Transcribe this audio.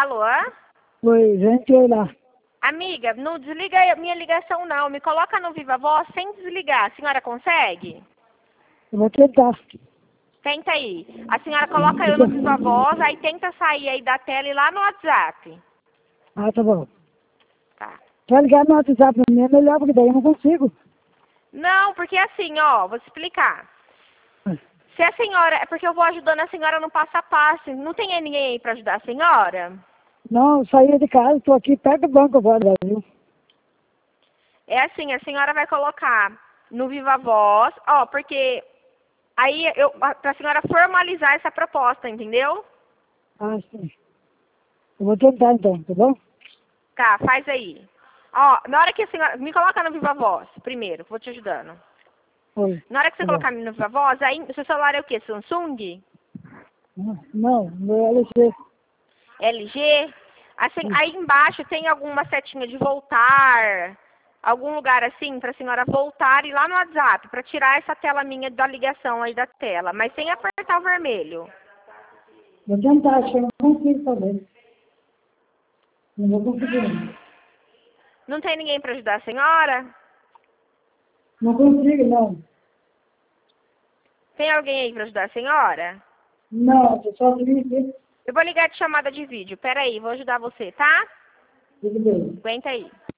Alô? Oi, gente, oi lá. Amiga, não desliga a minha ligação não. Me coloca no Viva Voz sem desligar. A senhora consegue? Eu vou tentar. Tenta aí. A senhora coloca eu no Viva Voz, aí tenta sair aí da tela e lá no WhatsApp. Ah, tá bom. Tá. Pra ligar no WhatsApp pra mim é melhor, porque daí eu não consigo. Não, porque assim, ó, vou te explicar. Se a senhora... É porque eu vou ajudando a senhora no passo a passo. Não tem ninguém aí pra ajudar a senhora? Não, eu saí de casa, estou aqui perto do banco agora, viu? É assim, a senhora vai colocar no Viva Voz, ó, porque aí pra senhora formalizar essa proposta, entendeu? Ah, sim. Eu vou tentar então, tá bom? Tá, faz aí. Ó, na hora que a senhora... Me coloca no Viva Voz, primeiro, vou te ajudando. Oi, Na hora que você tá bom. colocar no Viva Voz, aí, o seu celular é o quê? Samsung? Não, meu LG. LG? Assim, aí embaixo tem alguma setinha de voltar, algum lugar assim pra senhora voltar e ir lá no WhatsApp, pra tirar essa tela minha da ligação aí da tela, mas sem apertar o vermelho. Vou tentar, acho que eu não consigo fazer. Não vou conseguir, não. Não tem ninguém pra ajudar a senhora? Não consigo, não. Tem alguém aí pra ajudar a senhora? Não, eu só aqui. Eu vou ligar de chamada de vídeo. Pera aí, vou ajudar você, tá? Tudo bem. Aguenta aí.